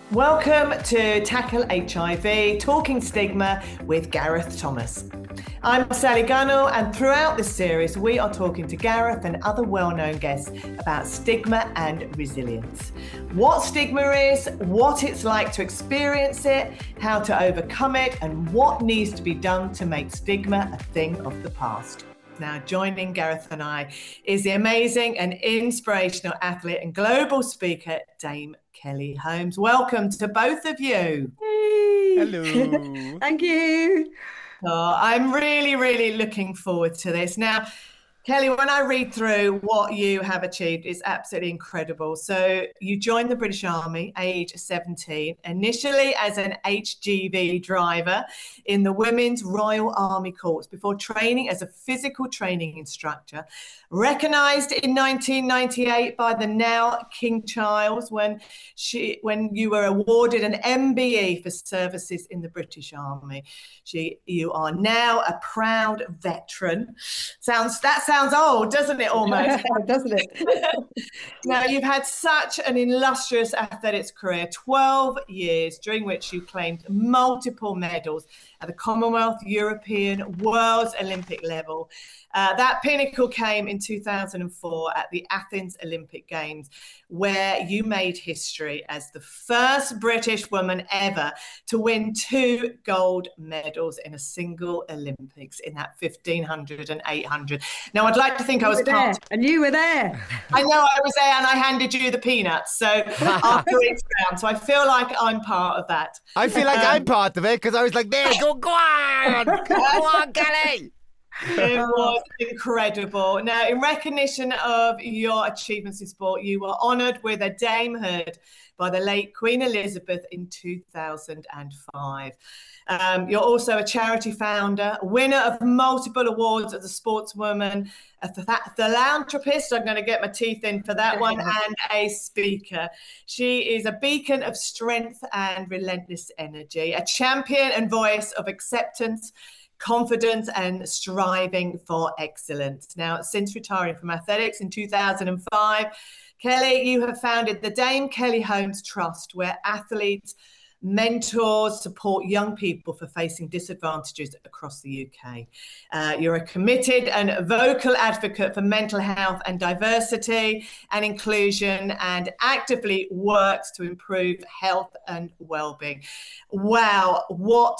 Welcome to Tackle HIV, Talking Stigma with Gareth Thomas. I'm Sally Gunnell, and throughout this series, we are talking to Gareth and other well-known guests about stigma and resilience. What stigma is, what it's like to experience it, how to overcome it, and what needs to be done to make stigma a thing of the past. Now, joining Gareth and I is the amazing and inspirational athlete and global speaker, Dame Kelly Holmes. Welcome to both of you. Hey. Hello. Thank you. Oh, I'm really looking forward to this. Now, Kelly, when I read through what you have achieved, it's absolutely incredible. So you joined the British Army, age 17, initially as an HGV driver in the Women's Royal Army Corps before training as a physical training instructor, recognised in 1998 by the now King Charles when you were awarded an MBE for services in the British Army. You are now a proud veteran. That sounds old, doesn't it, almost? Doesn't it? Now, you've had such an illustrious athletics career, 12 years, during which you claimed multiple medals at the Commonwealth, European, World Olympic level. That pinnacle came in 2004 at the Athens Olympic Games, where you made history as the first British woman ever to win 2 gold medals in a single Olympics in that 1500 and 800. Now, I'd like to think I was part. And you were there. I know I was there, and I handed you the peanuts. So after each round, so I feel like I'm part of that. I feel like I'm part of it because I was like, there, go on, Kelly. It was incredible. Now, in recognition of your achievements in sport, you were honoured with a damehood by the late Queen Elizabeth in 2005. You're also a charity founder, winner of multiple awards as a sportswoman, a philanthropist, I'm going to get my teeth in for that one, and a speaker. She is a beacon of strength and relentless energy, a champion and voice of acceptance, confidence and striving for excellence. Now, since retiring from athletics in 2005, Kelly, you have founded the Dame Kelly Holmes Trust, where athletes, mentors support young people for facing disadvantages across the UK. You're a committed and vocal advocate for mental health and diversity and inclusion, and actively works to improve health and well-being. Wow, what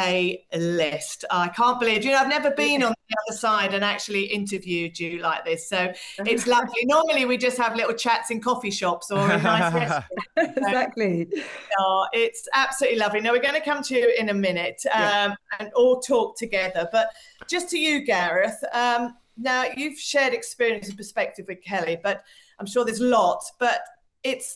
a list. I can't believe, I've never been on the other side and actually interviewed you like this. So it's lovely. Normally we just have little chats in coffee shops or a nice restaurant. Exactly. It's absolutely lovely. Now, we're going to come to you in a minute and all talk together. But just to you, Gareth, now you've shared experience and perspective with Kelly, but I'm sure there's lots. But it's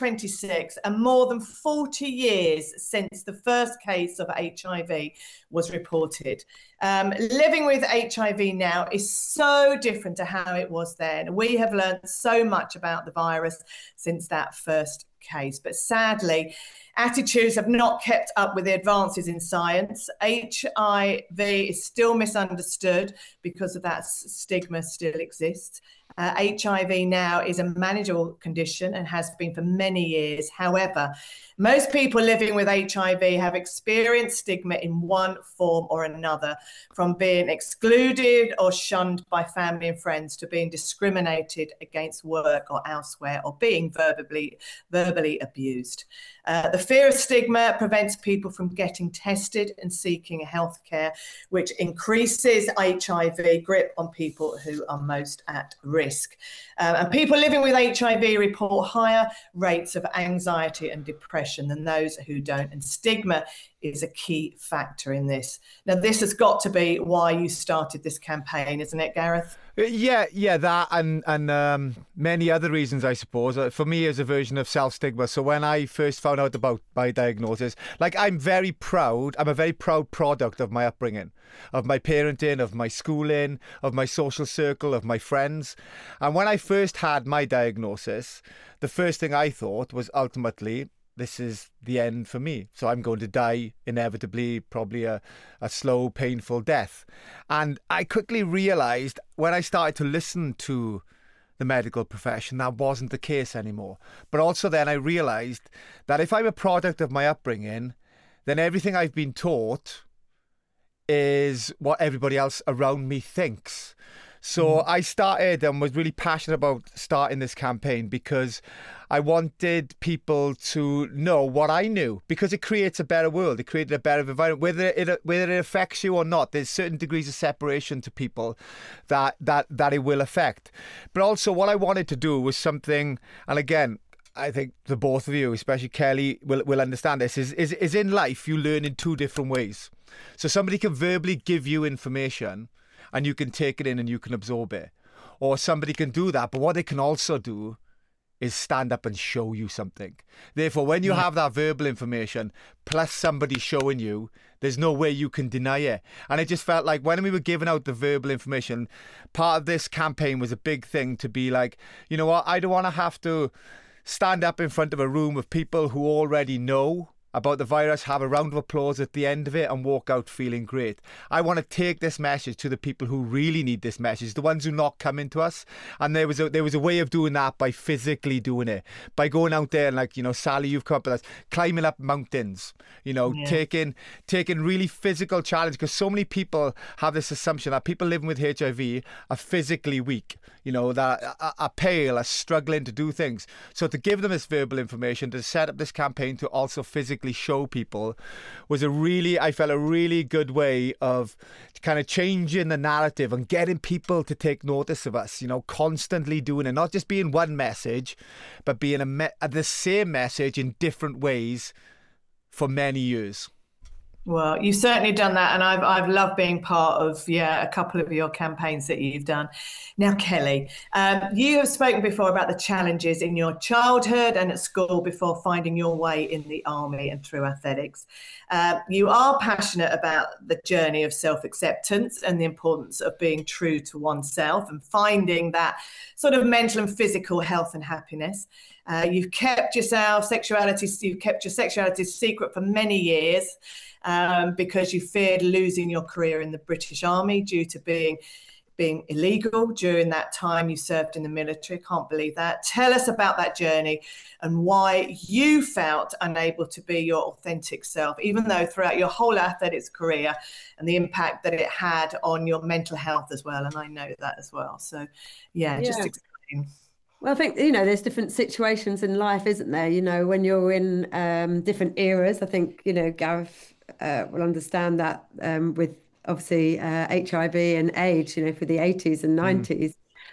2026 and more than 40 years since the first case of HIV was reported. Living with HIV now is so different to how it was then. We have learned so much about the virus since that first case, but sadly, attitudes have not kept up with the advances in science. HIV is still misunderstood because of that stigma still exists. HIV now is a manageable condition and has been for many years. However, most people living with HIV have experienced stigma in one form or another, from being excluded or shunned by family and friends to being discriminated against work or elsewhere, or being verbally abused. The fear of stigma prevents people from getting tested and seeking healthcare, which increases HIV grip on people who are most at risk. And people living with HIV report higher rates of anxiety and depression than those who don't. And stigma is a key factor in this. Now, this has got to be why you started this campaign, isn't it, Gareth? Yeah, that and many other reasons, I suppose. For me, as a version of self-stigma. So when I first found out about my diagnosis, I'm a very proud product of my upbringing, of my parenting, of my schooling, of my social circle, of my friends. And when I first had my diagnosis, the first thing I thought was ultimately, this is the end for me. So I'm going to die inevitably, probably a slow, painful death. And I quickly realised when I started to listen to the medical profession, that wasn't the case anymore. But also then I realised that if I'm a product of my upbringing, then everything I've been taught is what everybody else around me thinks. So I started and was really passionate about starting this campaign because I wanted people to know what I knew, because it creates a better world. It created a better environment. Whether it affects you or not, there's certain degrees of separation to people that it will affect. But also what I wanted to do was something, and again, I think the both of you, especially Kelly, will understand this, is in life you learn in two different ways. So somebody can verbally give you information and you can take it in and you can absorb it. Or somebody can do that, but what they can also do is stand up and show you something. Therefore, when you have that verbal information, plus somebody showing you, there's no way you can deny it. And it just felt like when we were giving out the verbal information, part of this campaign was a big thing to be like, you know what, I don't want to have to stand up in front of a room of people who already know about the virus, have a round of applause at the end of it and walk out feeling great. I want to take this message to the people who really need this message, the ones who are not coming to us. And there was a way of doing that by physically doing it, by going out there and, like, you know, Sally, you've come up with us, climbing up mountains, you know, taking really physical challenge, because so many people have this assumption that people living with HIV are physically weak, you know, that are pale, are struggling to do things. So to give them this verbal information, to set up this campaign to also physically show people was I felt a really good way of kind of changing the narrative and getting people to take notice of us, you know, constantly doing it, not just being one message, but being the same message in different ways for many years. Well, you've certainly done that, and I've loved being part of a couple of your campaigns that you've done. Now, Kelly, you have spoken before about the challenges in your childhood and at school before finding your way in the army and through athletics. You are passionate about the journey of self-acceptance and the importance of being true to oneself and finding that sort of mental and physical health and happiness. You've kept your sexuality secret for many years. Because you feared losing your career in the British Army due to being illegal during that time you served in the military. Can't believe that. Tell us about that journey and why you felt unable to be your authentic self, even though throughout your whole athletics career, and the impact that it had on your mental health as well. And I know that as well. So, just explain. Well, I think, you know, there's different situations in life, isn't there? You know, when you're in different eras, I think, you know, Gareth will understand that with obviously HIV and AIDS, you know, for the 80s and 90s,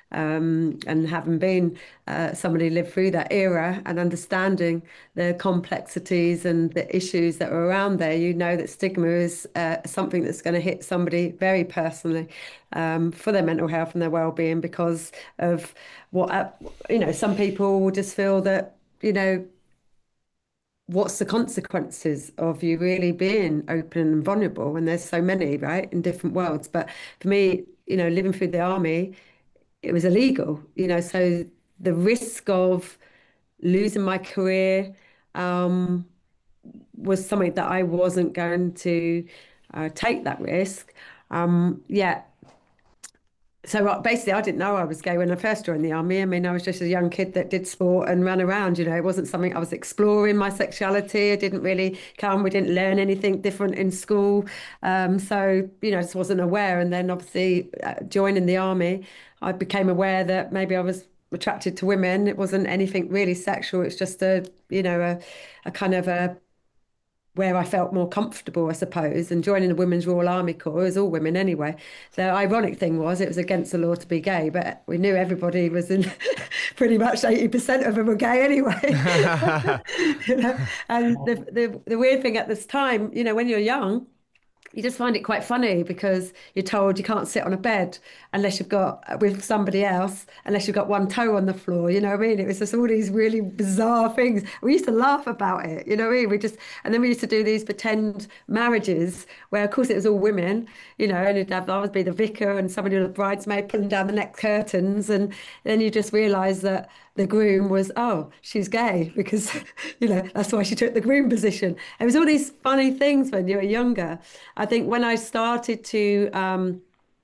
and having been somebody who lived through that era and understanding the complexities and the issues that were around there, you know that stigma is something that's going to hit somebody very personally for their mental health and their well-being, because of what, you know, some people will just feel that, you know, what's the consequences of you really being open and vulnerable? And there's so many, right, in different worlds. But for me, you know, living through the army, it was illegal, you know, so the risk of losing my career was something that I wasn't going to take that risk. So basically, I didn't know I was gay when I first joined the army. I mean, I was just a young kid that did sport and ran around, you know. It wasn't something I was exploring my sexuality. I didn't really we didn't learn anything different in school. So, you know, I just wasn't aware. And then obviously joining the army, I became aware that maybe I was attracted to women. It wasn't anything really sexual. It's just a kind of a where I felt more comfortable, I suppose, and joining the Women's Royal Army Corps, it was all women anyway. The ironic thing was it was against the law to be gay, but we knew everybody was in, pretty much 80% of them were gay anyway. You know? And the weird thing at this time, you know, when you're young, you just find it quite funny because you're told you can't sit on a bed unless you've got with somebody else, unless you've got one toe on the floor. You know what I mean? It was just all these really bizarre things. We used to laugh about it. You know what I mean? And then we used to do these pretend marriages where, of course, it was all women. You know, and I would be the vicar and somebody with a bridesmaid pulling down the neck curtains, and then you just realise that the groom was, she's gay because, you know, that's why she took the groom position. It was all these funny things when you were younger. I think when I started to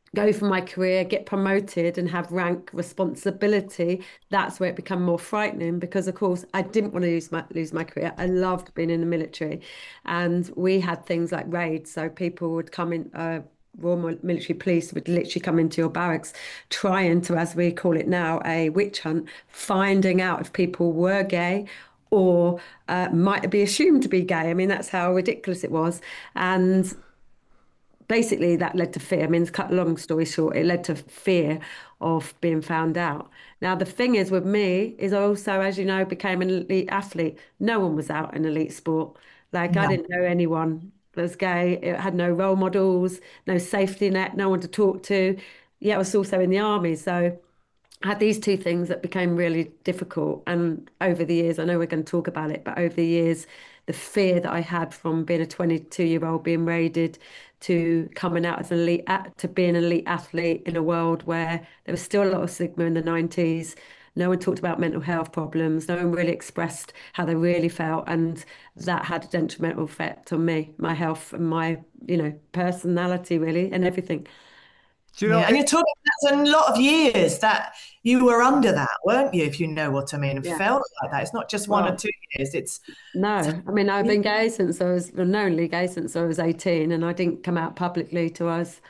go for my career, get promoted and have rank responsibility, that's where it became more frightening because of course I didn't want to lose my career. I loved being in the military and we had things like raids. So people would come in, Royal Military Police would literally come into your barracks trying to, as we call it now, a witch hunt, finding out if people were gay or might be assumed to be gay. I mean, that's how ridiculous it was. And basically that led to fear. I mean, to cut a long story short, it led to fear of being found out. Now, the thing is with me is I also, as you know, became an elite athlete. No one was out in elite sport. Like I No. didn't know anyone that was gay. It had no role models, no safety net, no one to talk to. Yeah, I was also in the army. So I had these two things that became really difficult. And over the years, I know we're going to talk about it, but over the years, the fear that I had from being a 22-year-old being raided to coming out as an elite, to being an elite athlete in a world where there was still a lot of stigma in the 90s. No one talked about mental health problems. No one really expressed how they really felt. And that had a detrimental effect on me, my health and my, personality really and everything. Do you know? Yeah, and you're talking that's a lot of years that you were under that, weren't you? If you know what I mean, and Yeah. felt like that. It's not just one or Well, 2 years. It's no, I mean, I've been gay since I was, well, knowingly gay since I was 18, and I didn't come out publicly till I was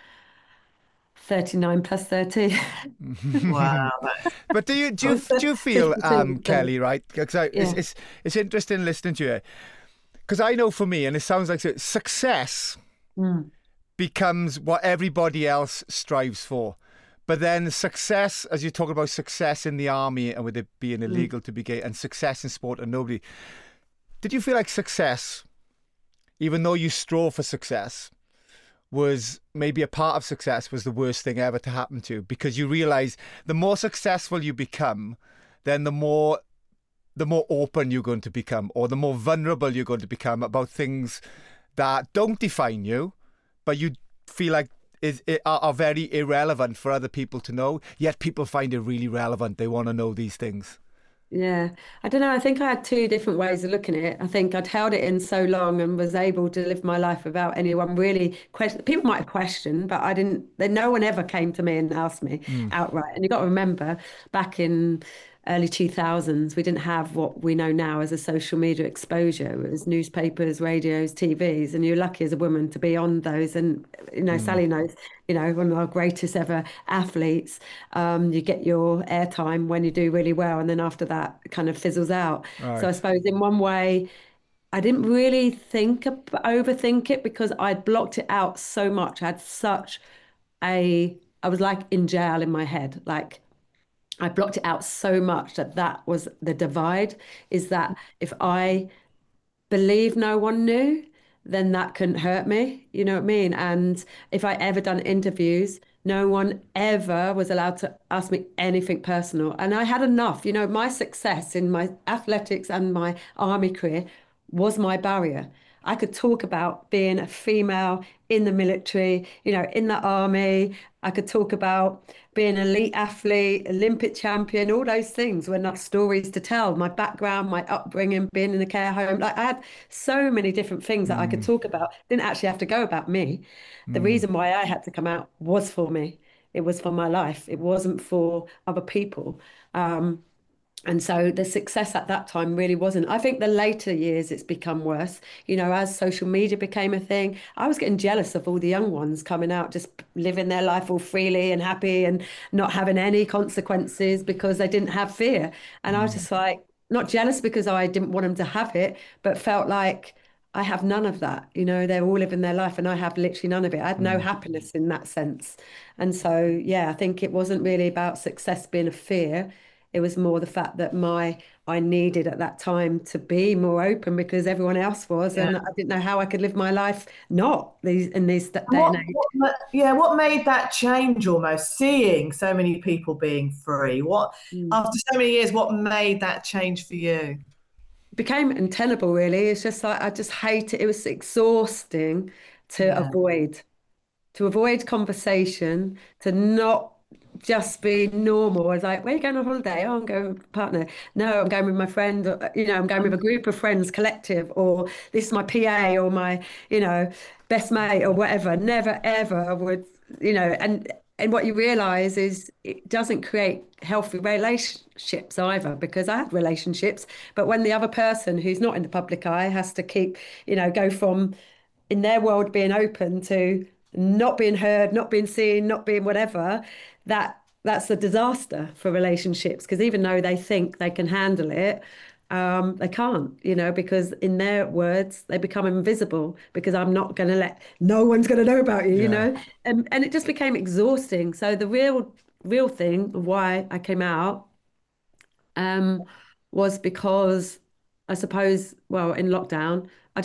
39 plus 30. wow. But do you I was do you feel, 52, so Kelly, right? Because yeah. it's interesting listening to you. Because I know for me, and it sounds like success Mm. becomes what everybody else strives for. But then success, as you talk about success in the army and with it being illegal to be gay, and success in sport and nobody. Did you feel like success, even though you strove for success, was maybe a part of success was the worst thing ever to happen to you? Because you realise the more successful you become, then the more open you're going to become, or the more vulnerable you're going to become about things that don't define you, but you feel like are very irrelevant for other people to know, yet people find it really relevant. They want to know these things. Yeah, I don't know. I think I had two different ways of looking at it. I think I'd held it in so long and was able to live my life without anyone really question. People might have questioned, but I didn't. Then no one ever came to me and asked me outright. And you got to remember, back in early 2000s, we didn't have what we know now as a social media exposure. It was newspapers, radios, TVs, and you're lucky as a woman to be on those. And Sally knows, one of our greatest ever athletes. You get your airtime when you do really well, and then after that, it kind of fizzles out. So I Right. suppose in one way, I didn't really overthink it because I'd blocked it out so much. I had I was like in jail in my head, like. I blocked it out so much that was the divide, is that if I believe no one knew, then that couldn't hurt me. You know what I mean? And if I ever done interviews, no one ever was allowed to ask me anything personal. And I had enough. My success in my athletics and my army career was my barrier. I could talk about being a female in the military, in the army. I could talk about being an elite athlete, Olympic champion, all those things were not stories to tell. My background, my upbringing, being in a care home. Like I had so many different things that I could talk about. Didn't actually have to go about me. The reason why I had to come out was for me. It was for my life. It wasn't for other people. And so the success at that time really wasn't. I think the later years it's become worse. As social media became a thing, I was getting jealous of all the young ones coming out, just living their life all freely and happy and not having any consequences because they didn't have fear. And I was just like, not jealous because I didn't want them to have it, but felt like I have none of that. They're all living their life and I have literally none of it. I had no happiness in that sense. And so, yeah, I think it wasn't really about success being a fear. It was more the fact that I needed at that time to be more open because everyone else was, Yeah. and I didn't know how I could live my life not in this day And and age. what made that change almost, seeing so many people being free? What, Mm. after so many years, what made that change for you? Became untenable, really. It's just like I just hate it. It was exhausting to Yeah. avoid conversation, to not just be normal. I was like, where are you going on holiday? Oh, I'm going with a partner. No, I'm going with my friend. I'm going with a group of friends, collective, or this is my PA or my, best mate or whatever. Never, ever would, and and what you realize is it doesn't create healthy relationships either, because I have relationships, but when the other person who's not in the public eye has to keep, go from in their world being open to not being heard, not being seen, not being whatever, that's a disaster for relationships, because even though they think they can handle it, they can't, because in their words, they become invisible, because I'm not going to no one's going to know about you, Yeah. and it just became exhausting. So the real thing of why I came out um, was because I suppose, well, in lockdown,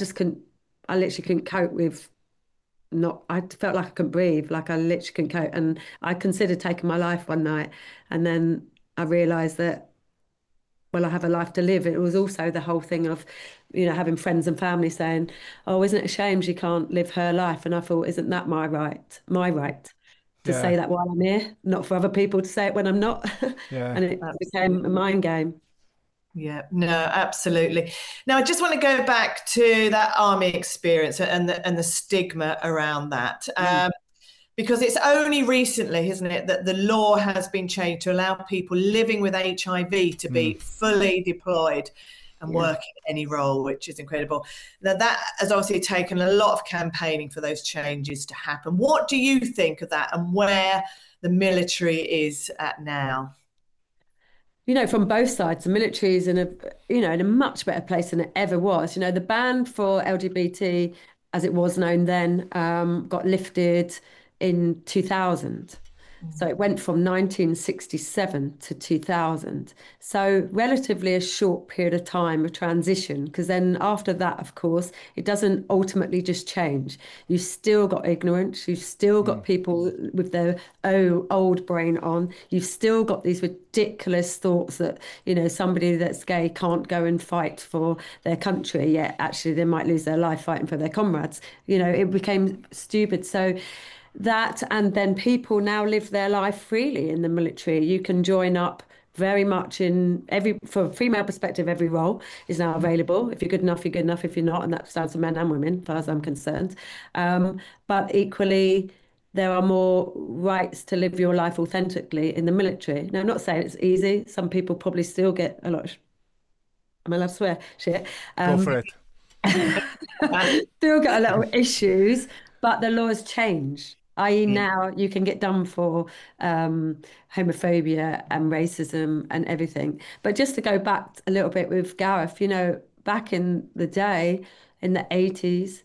I literally couldn't cope with not, I felt like I couldn't breathe, like I literally couldn't cope. And I considered taking my life one night. And then I realised that, well, I have a life to live. It was also the whole thing of, having friends and family saying, oh, isn't it a shame she can't live her life? And I thought, isn't that my right? My right to say Yeah. that while I'm here, not for other people to say it when I'm not. Yeah. And it became a mind game. Yeah, no, absolutely. Now, I just want to go back to that army experience and the stigma around that, because it's only recently, isn't it, that the law has been changed to allow people living with HIV to be fully deployed and work in any role, which is incredible. Now, that has obviously taken a lot of campaigning for those changes to happen. What do you think of that, and where the military is at now? From both sides, the military is in a much better place than it ever was. The ban for LGBT, as it was known then, got lifted in 2000. So it went from 1967 to 2000. So relatively a short period of time of transition, because then after that, of course, it doesn't ultimately just change. You've still got ignorance. You've still got people with their old brain on. You've still got these ridiculous thoughts that, somebody that's gay can't go and fight for their country, yet actually they might lose their life fighting for their comrades. It became stupid. So that, and then people now live their life freely in the military. You can join up very much for a female perspective, every role is now available. If you're good enough, you're good enough. If you're not, and that stands for men and women, as far as I'm concerned. But equally, there are more rights to live your life authentically in the military. Now, I'm not saying it's easy. Some people probably still get a lot of, I'm allowed to swear, shit. Go for it. Still got a lot of issues, but the laws change. I.e., now you can get done for homophobia and racism and everything. But just to go back a little bit with Gareth, back in the day, in the 80s,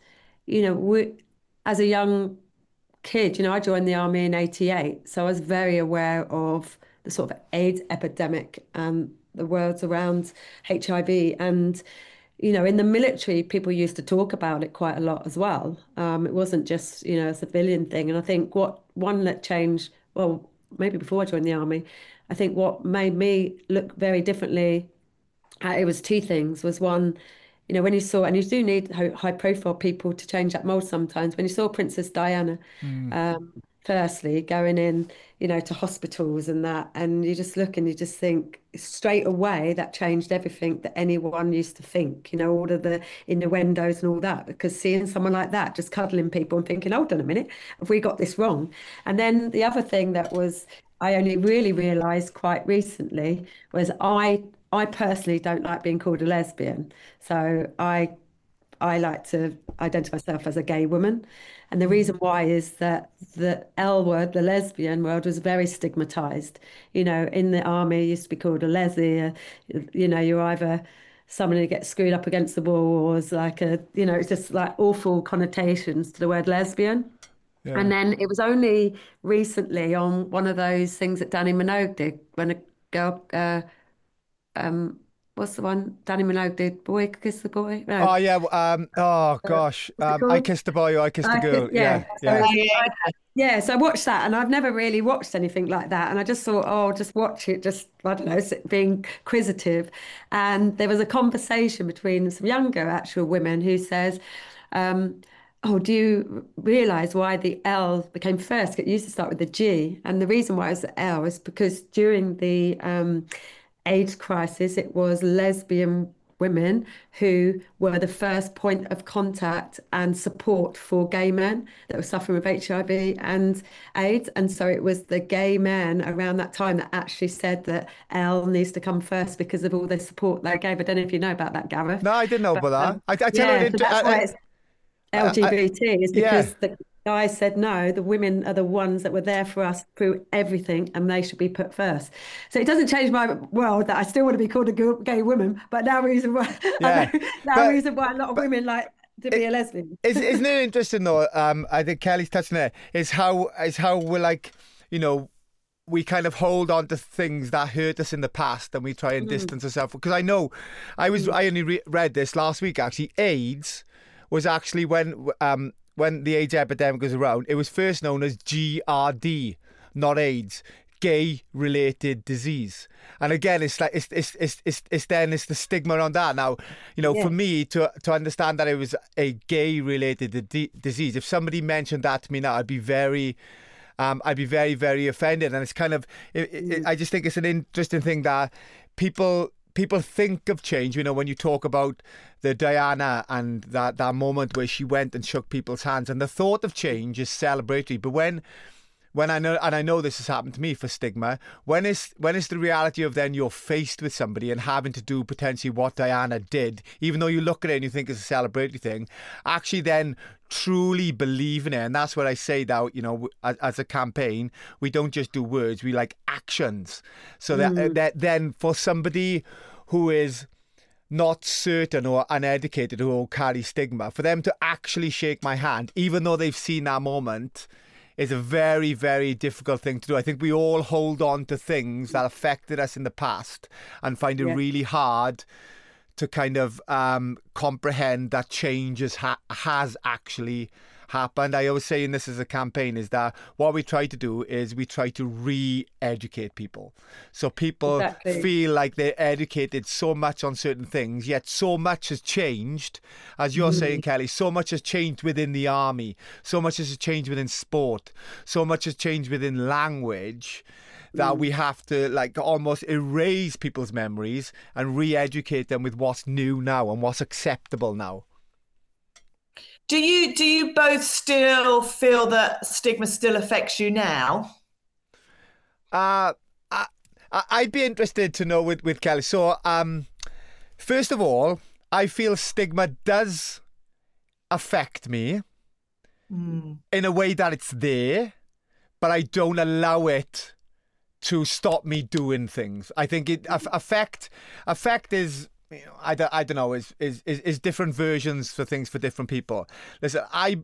as a young kid, I joined the army in 88. So I was very aware of the sort of AIDS epidemic and the words around HIV. And in the military, people used to talk about it quite a lot as well. It wasn't just, a civilian thing. And I think one that changed, well, maybe before I joined the army, I think what made me look very differently, it was two things. Was one, when you saw, and you do need high profile people to change that mold sometimes, when you saw Princess Diana, firstly, going in, to hospitals and that, and you just look and you just think straight away that changed everything that anyone used to think, all of the innuendos and all that, because seeing someone like that just cuddling people and thinking, hold on a minute, have we got this wrong? And then the other thing that was, I only really realised quite recently was I personally don't like being called a lesbian. So I like to identify myself as a gay woman. And the reason why is that the L word, the lesbian world, was very stigmatized. In the army, you used to be called a leslie. You're either someone who gets screwed up against the wall, or is like it's just like awful connotations to the word lesbian. Yeah. And then it was only recently on one of those things that Danny Minogue did, when a girl, what's the one Danny Minogue did? Boy Kiss the Boy? No. Oh yeah. Oh gosh. I Kissed the Boy, or I Kissed the Girl. Yeah. Yeah. So I watched that, and I've never really watched anything like that. And I just thought, oh, just watch it, just, I don't know, being inquisitive. And there was a conversation between some younger actual women who says, oh, do you realise why the L became first? It used to start with the G. And the reason why it was the L is because during the AIDS crisis, it was lesbian women who were the first point of contact and support for gay men that were suffering with HIV and AIDS. And so it was the gay men around that time that actually said that Elle needs to come first because of all the support they gave. I don't know if you know about that, Gareth. No, I didn't know about that. I tell Yeah, you, so that's why it's LGBT, is yeah. because the guys said no, the women are the ones that were there for us through everything and they should be put first. So it doesn't change my world that I still want to be called a gay woman, but now reason why reason why a lot of women like to be a lesbian. Isn't it interesting though? I think Kelly's touching there is how we're like, we kind of hold on to things that hurt us in the past and we try and distance ourselves. Because I know I only read this last week actually. AIDS was actually when the AIDS epidemic was around, it was first known as GRD, not AIDS, gay-related disease. And again, it's like it's the stigma around that. Now, for me to understand that it was a gay-related disease, if somebody mentioned that to me now, I'd be very, very offended. And it's kind of, I just think it's an interesting thing that people think of change, when you talk about the Diana and that moment where she went and shook people's hands, and the thought of change is celebratory. But when I know this has happened to me for stigma, when is the reality of then you're faced with somebody and having to do potentially what Diana did, even though you look at it and you think it's a celebratory thing, actually then truly believe in it. And that's what I say that, as a campaign, we don't just do words, we like actions. So that then for somebody who is not certain or uneducated or carry stigma, for them to actually shake my hand, even though they've seen that moment, is a very, very difficult thing to do. I think we all hold on to things that affected us in the past and find it really hard to kind of comprehend that change has actually happened. I always say in this as a campaign is that what we try to do is we try to re-educate people. So people feel like they're educated so much on certain things, yet so much has changed. As you're saying, Kelly, so much has changed within the army. So much has changed within sport. So much has changed within language that we have to like almost erase people's memories and re-educate them with what's new now and what's acceptable now. Do you both still feel that stigma still affects you now? I'd be interested to know with Kelly. So, first of all, I feel stigma does affect me in a way that it's there, but I don't allow it to stop me doing things. I think affect is, I don't know, is different versions for things for different people. Listen,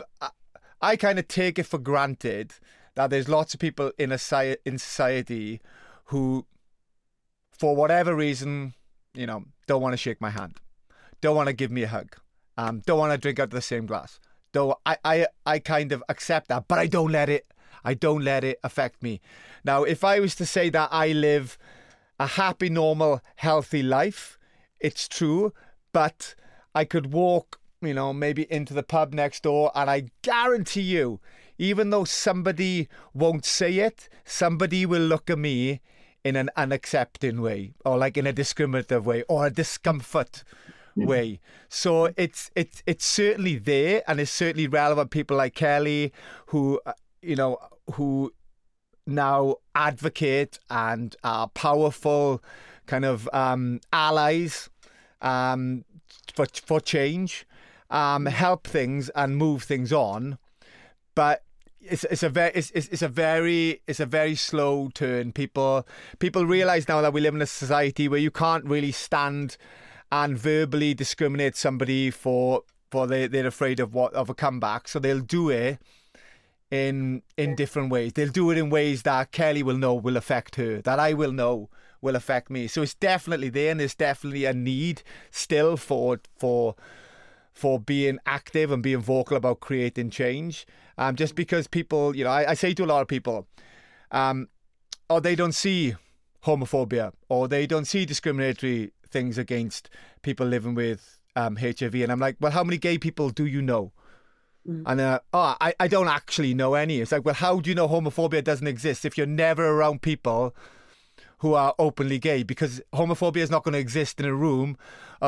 I kind of take it for granted that there's lots of people in society who, for whatever reason, don't want to shake my hand, don't want to give me a hug, don't want to drink out of the same glass. Though I kind of accept that, but I don't let it affect me. Now, if I was to say that I live a happy, normal, healthy life, it's true, but I could walk, maybe into the pub next door, and I guarantee you, even though somebody won't say it, somebody will look at me in an unaccepting way, or like in a discriminative way, or a discomfort way. So it's certainly there, and it's certainly relevant. People like Kelly who now advocate and are powerful kind of allies for change, help things and move things on. But it's a very slow turn. People realize now that we live in a society where you can't really stand and verbally discriminate somebody for they're afraid of a comeback, so they'll do it in different ways. They'll do it in ways that Kelly will know will affect her, that I will know will affect me. So it's definitely there, and there's definitely a need still for being active and being vocal about creating change. Just because people, I say to a lot of people, or they don't see homophobia, or they don't see discriminatory things against people living with HIV, and I'm like, well, how many gay people do you know? And I don't actually know any. It's like, well, how do you know homophobia doesn't exist if you're never around people who are openly gay? Because homophobia is not going to exist in a room of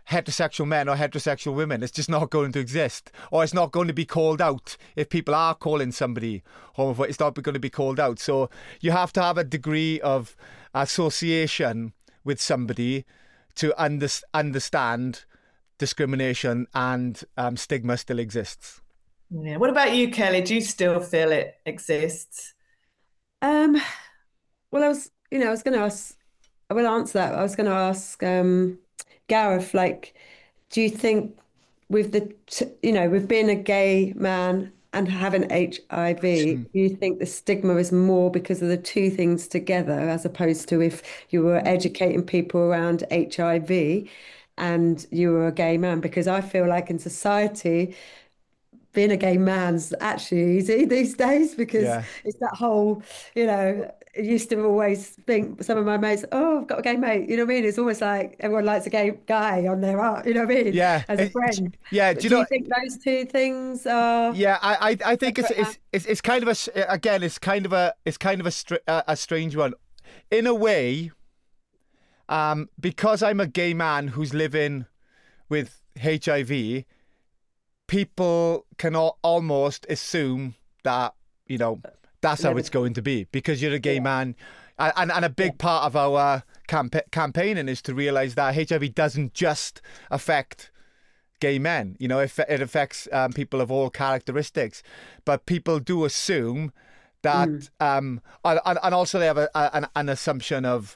heterosexual men or heterosexual women. It's just not going to exist, or it's not going to be called out. If people are calling somebody homophobic, it's not going to be called out. So you have to have a degree of association with somebody to understand discrimination and stigma still exists. Yeah. What about you, Kelly? Do you still feel it exists? Um, well, I was going to ask, I will answer that. I was going to ask Gareth, like, do you think with being a gay man and having HIV, do you think the stigma is more because of the two things together, as opposed to if you were educating people around HIV and you were a gay man? Because I feel like in society, being a gay man's actually easy these days because Yeah. it's that whole, I used to always think some of my mates, oh, I've got a gay mate. You know what I mean? It's almost like everyone likes a gay guy on their art, you know what I mean? Yeah. As a friend. Yeah. But Do you do know? you think those two things are Yeah, I think separate? it's kind of a strange one, in a way, because I'm a gay man who's living with HIV. People can almost assume that that's how it's going to be because you're a gay man, and a big part of our campaigning is to realise that HIV doesn't just affect gay men. It affects people of all characteristics, but people do assume that, and also they have an assumption of,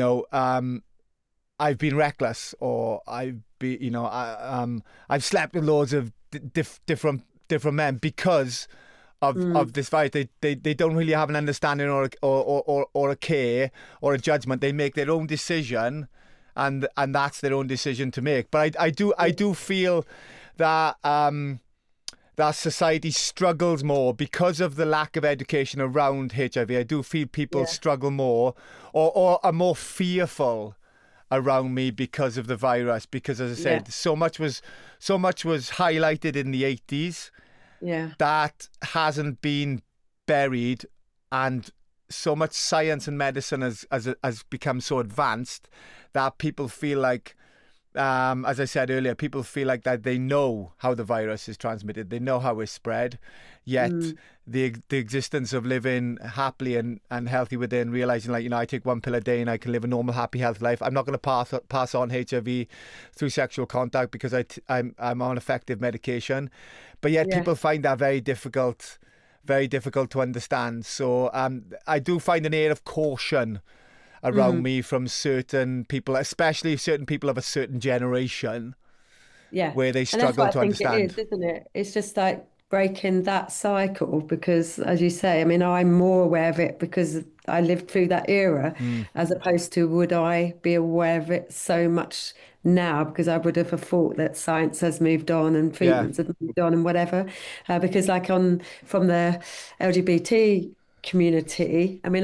I've been reckless, or I've slept with loads of different men because of this fight. They don't really have an understanding or a care or a judgment. They make their own decision, and that's their own decision to make. But I do feel that that society struggles more because of the lack of education around HIV. I do feel people struggle more, or are more fearful around me because of the virus, because, as I said, so much was highlighted in the 80s that hasn't been buried, and so much science and medicine has become so advanced that people feel like, as I said earlier, people feel like that they know how the virus is transmitted, they know how it's spread, yet the existence of living happily and healthy within, realizing, like, I take one pill a day and I can live a normal, happy, healthy life. I'm not going to pass on HIV through sexual contact because I'm on effective medication, but yet people find that very difficult to understand. So I do find an air of caution around me from certain people, especially certain people of a certain generation, where they struggle to understand. It is, isn't it? It's just like breaking that cycle because, as you say, I mean, I'm more aware of it because I lived through that era, as opposed to would I be aware of it so much now, because I would have thought that science has moved on and treatments have moved on and whatever. Because from the LGBT community, I mean,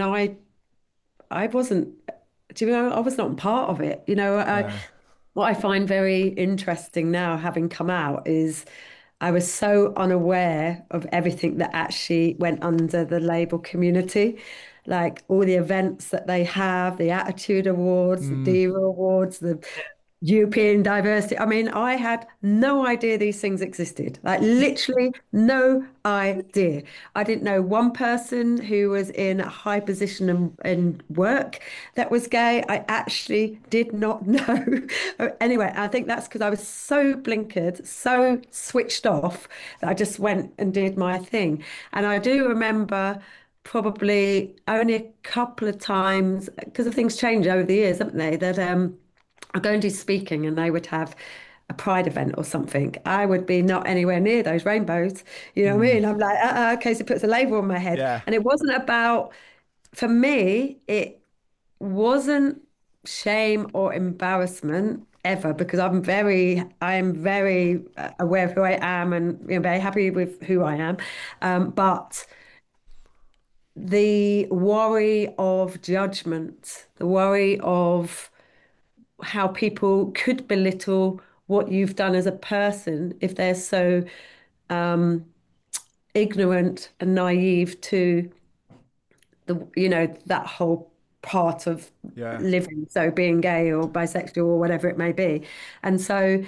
I wasn't, I was not part of it. What I find very interesting now, having come out, is I was so unaware of everything that actually went under the label community, like all the events that they have, the Attitude Awards, the DERA Awards, the European diversity. I mean, I had no idea these things existed. Like literally no idea. I didn't know one person who was in a high position in work that was gay. I actually did not know. Anyway, I think that's because I was so blinkered, so switched off that I just went and did my thing. And I do remember probably only a couple of times, because things change over the years, haven't they? That I'd go and do speaking and they would have a pride event or something. I would be not anywhere near those rainbows. You know what I mean? I'm like, okay, so it puts a label on my head. Yeah. And it wasn't about, for me, it wasn't shame or embarrassment ever, because I am very aware of who I am and very happy with who I am. But the worry of judgment, the worry of how people could belittle what you've done as a person if they're so ignorant and naive to that whole part of Yeah. living, so being gay or bisexual or whatever it may be. And so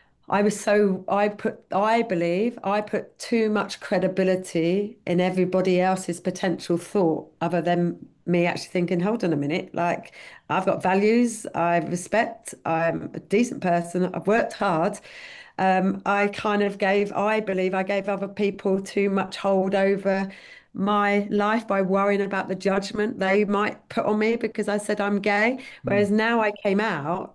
I believe I put too much credibility in everybody else's potential thought other than me actually thinking, hold on a minute, like I've got values, I respect, I'm a decent person, I've worked hard. I believe I gave other people too much hold over my life by worrying about the judgment they might put on me because I said I'm gay. Mm. Whereas now I came out,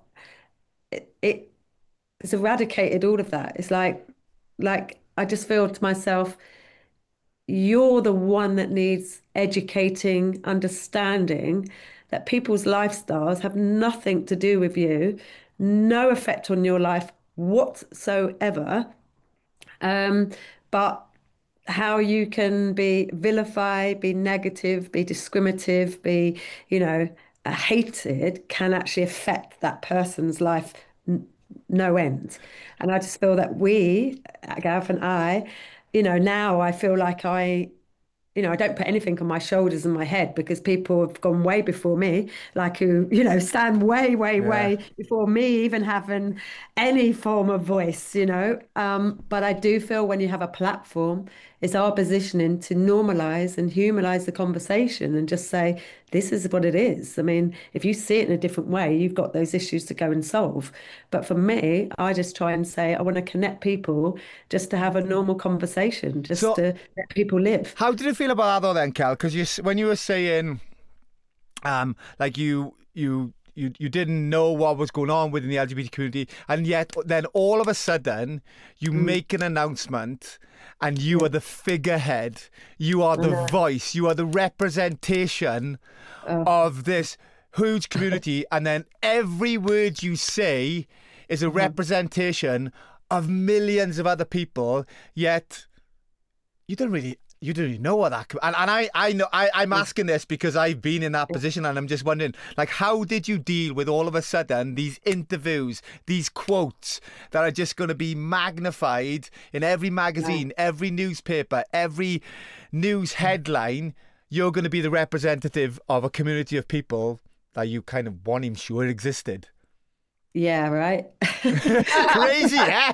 it it's eradicated all of that. It's like I just feel to myself, you're the one that needs educating, understanding that people's lifestyles have nothing to do with you, no effect on your life whatsoever. Um, but how you can be vilify, be negative, be discriminative, be, you know, hated can actually affect that person's life no end. And I just feel that we, Gareth and I, you know, now I feel like I don't put anything on my shoulders and my head because people have gone way before me, like who, stand way, way, Yeah. way before me even having any form of voice, you know. But I do feel when you have a platform, it's our positioning to normalize and humanize the conversation and just say, this is what it is. I mean, if you see it in a different way, you've got those issues to go and solve. But for me, I just try and say, I want to connect people just to have a normal conversation, just So, to let people live. how did you feel about that though, then, Kel? Because when you were saying, like you didn't know what was going on within the LGBT community, and yet then all of a sudden you make an announcement, and you are the figurehead, you are the voice, you are the representation of this huge community, and then every word you say is a representation of millions of other people, yet you don't really know what that and I know I'm asking this because I've been in that position, and I'm just wondering, like, how did you deal with all of a sudden these interviews, these quotes that are just going to be magnified in every magazine, every newspaper, every news headline? You're going to be the representative of a community of people that you kind of weren't even sure existed. Yeah, right. Crazy, eh?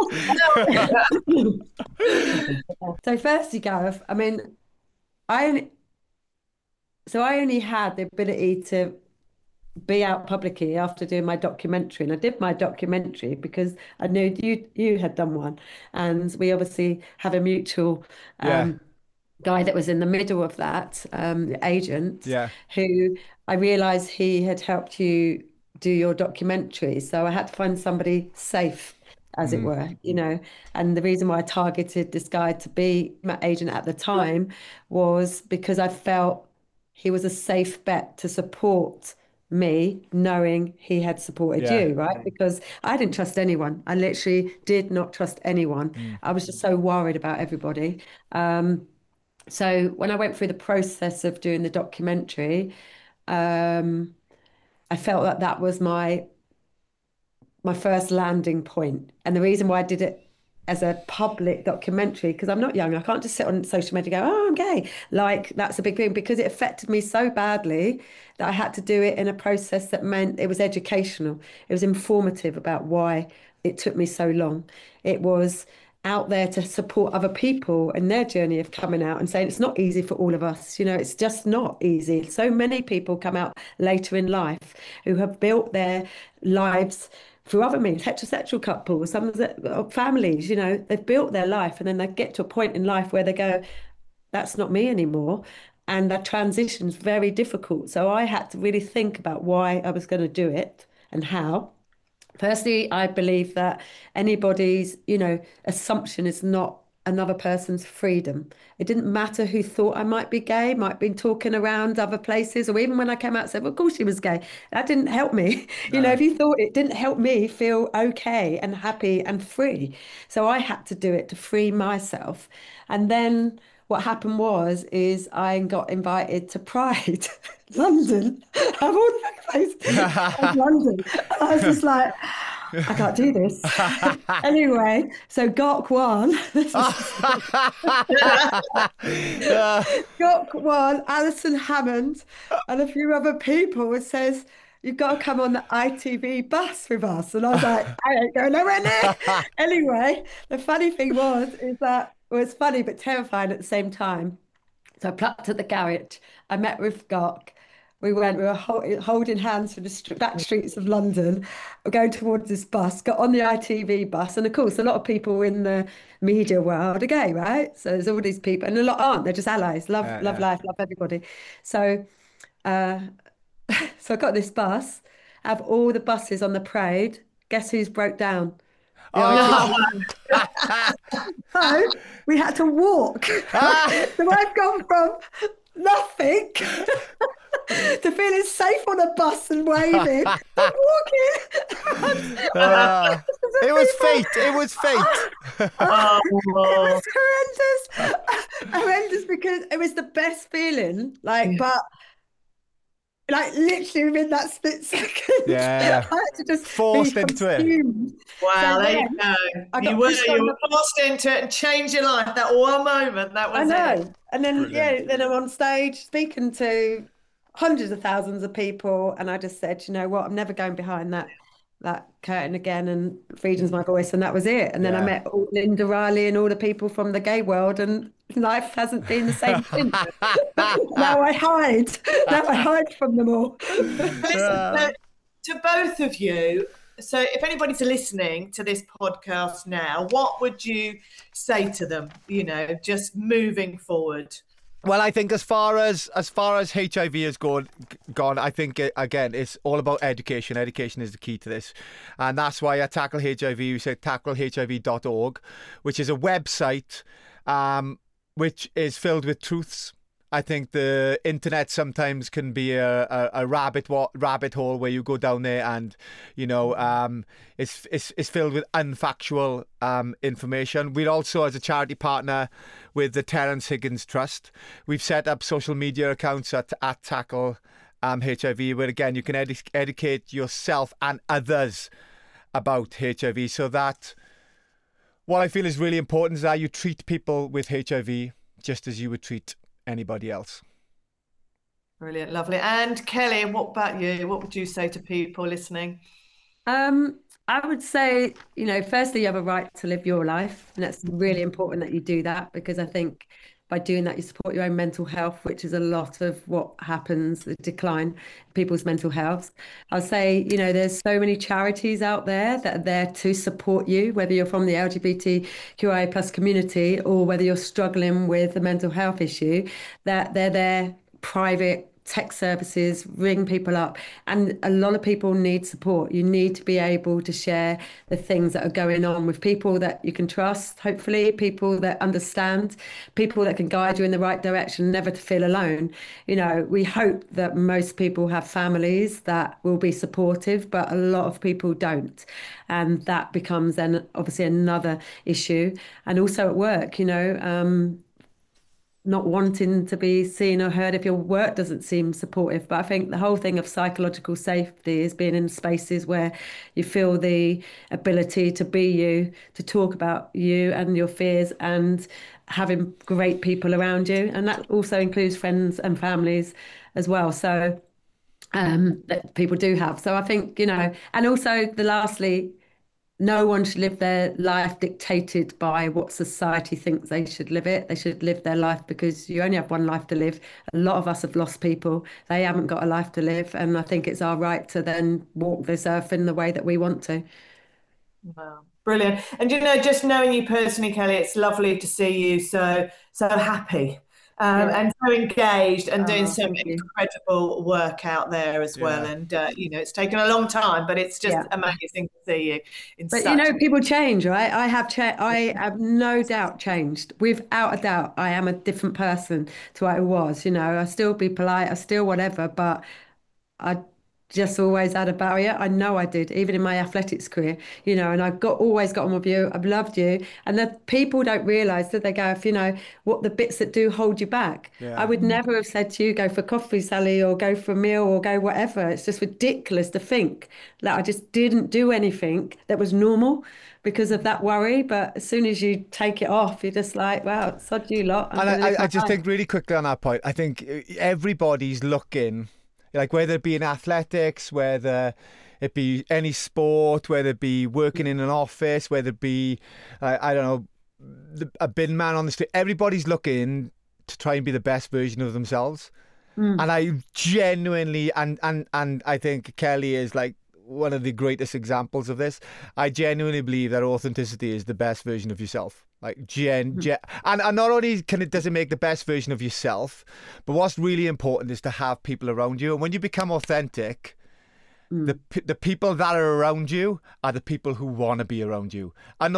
So firstly, Gareth, I mean, I only had the ability to be out publicly after doing my documentary, and I did my documentary because I knew you had done one, and we obviously have a mutual Yeah. guy that was in the middle of that, agent, Yeah. who I realised he had helped you do your documentary. So I had to find somebody safe, as it were, And the reason why I targeted this guy to be my agent at the time was because I felt he was a safe bet to support me, knowing he had supported Yeah. you, right? Because I didn't trust anyone. I literally did not trust anyone. I was just so worried about everybody. So when I went through the process of doing the documentary, I felt that that was my first landing point. And the reason why I did it as a public documentary, because I'm not young, I can't just sit on social media and go, oh, I'm gay. Like, that's a big thing, because it affected me so badly that I had to do it in a process that meant it was educational. It was informative about why it took me so long. It was out there to support other people in their journey of coming out and saying it's not easy for all of us. It's just not easy. So many people come out later in life who have built their lives through other means, heterosexual couples, some of the families, they've built their life, and then they get to a point in life where they go, that's not me anymore. And that transition's very difficult. So I had to really think about why I was going to do it and how. Firstly, I believe that anybody's, assumption is not another person's freedom. It didn't matter who thought I might be gay, might have been talking around other places, or even when I came out and said, well, of course she was gay. That didn't help me. No. If you thought, it didn't help me feel okay and happy and free. So I had to do it to free myself. And then what happened is I got invited to Pride, London. I'm all over the place. London. I was just like, I can't do this. Anyway, so Gok won. Gok won, Alison Hammond, and a few other people. It says, you've got to come on the ITV bus with us. And I was like, I ain't going nowhere near. Anyway, the funny thing is that it was funny but terrifying at the same time. So I plucked at the garage. I met with Gok. We were holding hands through the back streets of London, going towards this bus, got on the ITV bus. And of course, a lot of people in the media world are gay, right? So there's all these people, and a lot aren't. They're just allies, love life, love everybody. So, uh, so I got this bus, have all the buses on the parade. Guess who's broke down? Oh. So we had to walk. So I've gone from nothing to feeling safe on a bus and waving to walking. It was fate. It was fate. It was horrendous because it was the best feeling. But literally within that split second, yeah, I had to just forced into it. Wow, so, there you go. You were forced into it and changed your life. That one moment, that was it. And then then I'm on stage speaking to hundreds of thousands of people, and I just said, you know what, I'm never going behind that curtain again, and freedom's my voice, and that was it. And then I met Linda Riley and all the people from the gay world, and life hasn't been the same since. Now I hide from them all. Listen, to both of you, so if anybody's listening to this podcast now, what would you say to them, just moving forward? Well, I think as far as HIV has gone, I think again it's all about education. Education is the key to this, and that's why at Tackle HIV we say tacklehiv.org, which is a website which is filled with truths. I think the internet sometimes can be a rabbit hole where you go down there and it's filled with unfactual information. We're also, as a charity partner with the Terence Higgins Trust, we've set up social media accounts at Tackle HIV, where again you can educate yourself and others about HIV. So that what I feel is really important is that you treat people with HIV just as you would treat anybody else. Brilliant, lovely. And Kelly, what about you? What would you say to people listening? I would say, firstly, you have a right to live your life, and that's really important that you do that, because I think by doing that, you support your own mental health, which is a lot of what happens, the decline in people's mental health. I'll say, there's so many charities out there that are there to support you, whether you're from the LGBTQIA plus community or whether you're struggling with a mental health issue, that they're there, private tech services, ring people up. And a lot of people need support. You need to be able to share the things that are going on with people that you can trust, hopefully, people that understand, people that can guide you in the right direction, never to feel alone. We hope that most people have families that will be supportive, but a lot of people don't. And that becomes then obviously another issue. And also at work, not wanting to be seen or heard if your work doesn't seem supportive. But I think the whole thing of psychological safety is being in spaces where you feel the ability to be you, to talk about you and your fears, and having great people around you. And that also includes friends and families as well. So that people do have. So I think, and also lastly, no one should live their life dictated by what society thinks they should live it. They should live their life because you only have one life to live. A lot of us have lost people. They haven't got a life to live. And I think it's our right to then walk this earth in the way that we want to. Wow. Brilliant. And, just knowing you personally, Kelly, it's lovely to see you so happy. And so engaged and doing some incredible work out there as well. And, it's taken a long time, but it's just amazing to see you. But, people change, right? I have no doubt changed. Without a doubt, I am a different person to what I was. I still be polite, I still whatever, but just always had a barrier. I know I did, even in my athletics career, you know, and I've always got on with you. I've loved you. And the people don't realise that they go, if you know, what the bits that do hold you back. Yeah. I would never have said to you, go for coffee, Sally, or go for a meal, or go whatever. It's just ridiculous to think that I just didn't do anything that was normal because of that worry. But as soon as you take it off, you're just like, wow, sod you lot. And I just think really quickly on that point, I think everybody's looking, like whether it be in athletics, whether it be any sport, whether it be working in an office, whether it be, I don't know, a bin man on the street, everybody's looking to try and be the best version of themselves. And I genuinely, and I think Kelly is like one of the greatest examples of this. I genuinely believe that authenticity is the best version of yourself. Like and not only does it make the best version of yourself, but what's really important is to have people around you. And when you become authentic, the people that are around you are the people who want to be around you. And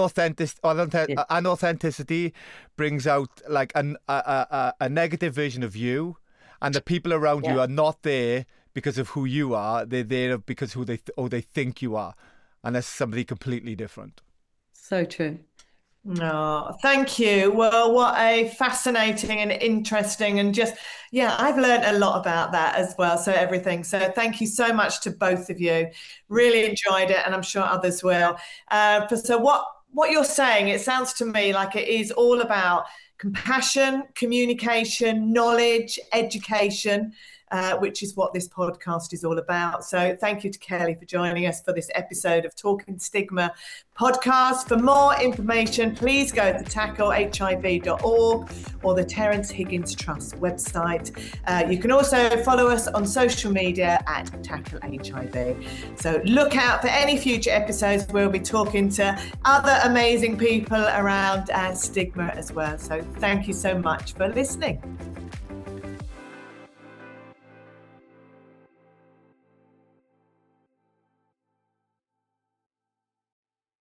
authenticity brings out like a negative version of you, and the people around you are not there because of who you are. They're there because who they think you are, and that's somebody completely different. So true. No, thank you. Well, what a fascinating and interesting, and just, yeah, I've learned a lot about that as well. So everything. So thank you so much to both of you. Really enjoyed it, and I'm sure others will. So what you're saying, it sounds to me like it is all about compassion, communication, knowledge, education, which is what this podcast is all about. So thank you to Kelly for joining us for this episode of Talking Stigma podcast. For more information, please go to tacklehiv.org or the Terence Higgins Trust website. You can also follow us on social media at Tackle HIV. So look out for any future episodes. We'll be talking to other amazing people around stigma as well. So thank you so much for listening.